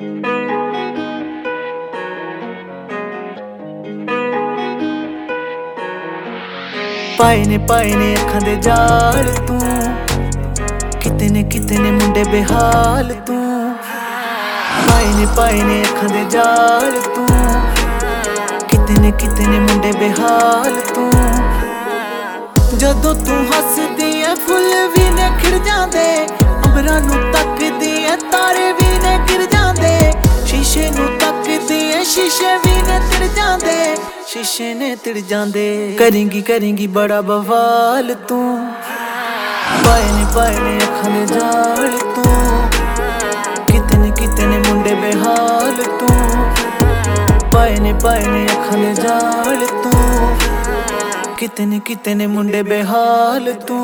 पाए ने अखां दे जाल तू, किते ने मुंडे बेहाल तू। पाए ने अखां दे जाल तू, किते ने मुंडे बेहाल तू। जदों तू हसदी ऐ फुल भी ने खिड़ जांदे, अंबरां नूं तकदी ऐ तारे भी ने गिर जांदे। शीशे नूं तकदी ऐ शीशे भी ने तिड़ जांदे, शीशे ने तिड़ जांदे। करेंगी बड़ा बवाल तू, पाए ने अखां दे जाल तू, किते ने मुंडे बेहाल तू। पाए ने अखां दे जाल तू, किते ने मुंडे बेहाल तू।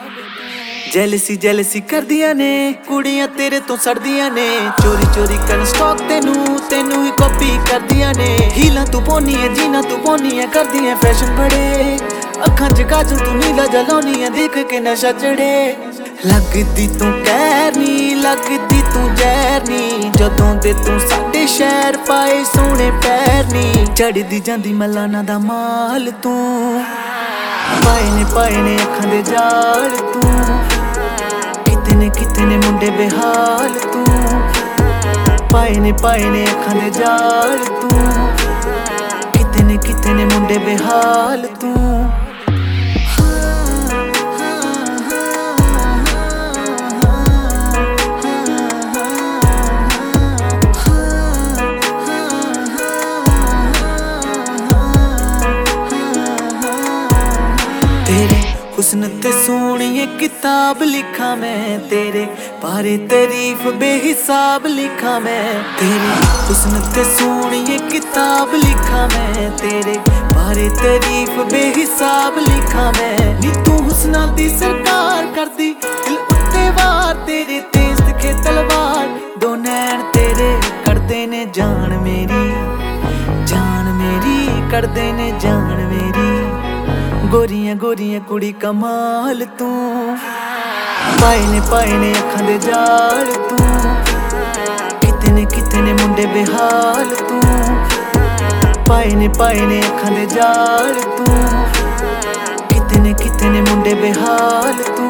जैलसी करदियां ने कुड़ियां तेरे तो सड़दियां ने, चोरी करन स्टॉक तेनू ही कॉपी करदियां ने। हीला तू पौनी है जीना तू पौनी है, करदियां फैशन बड़े। अखां च काजल तू नीला जलाउनी है, देख के नशा चढ़े। लगदी तू कहर नी, लगदी तू जहर नी, जदों दे तू साडे शहर पाए सोहणे पैर नी। चढ़दी जांदी मलाना दा माल तू, पाए ने अखां दे जाल तू, किते ने मुंडे बेहाल तू। पाए ने अखां दे जाल तू, किते ने मुंडे बेहाल तू। तेरे हुस्न ते सोहणिए किताब लिखा मैं, तेरे बारे तारीफ बेहिसाब लिखा मैं। तेरे हुस्न ते सोहणिए किताब लिखा मैं, तेरे बारे तारीफ बेहिसाब लिखा मैं। नी तू हुस्ना दी सरकार करदी दिल उत्ते वार, तेरे तेज दिखे तलवार। दो नैन तेरे करदे ने जान मेरी करदे ने जान मेरी। गोरियां कुड़ी कमाल तू, पाए ने अखां दे जाल तू, किते ने मुंडे बेहाल तू। पाए ने अखां दे जाल तू, किते ने मुंडे बेहाल तू।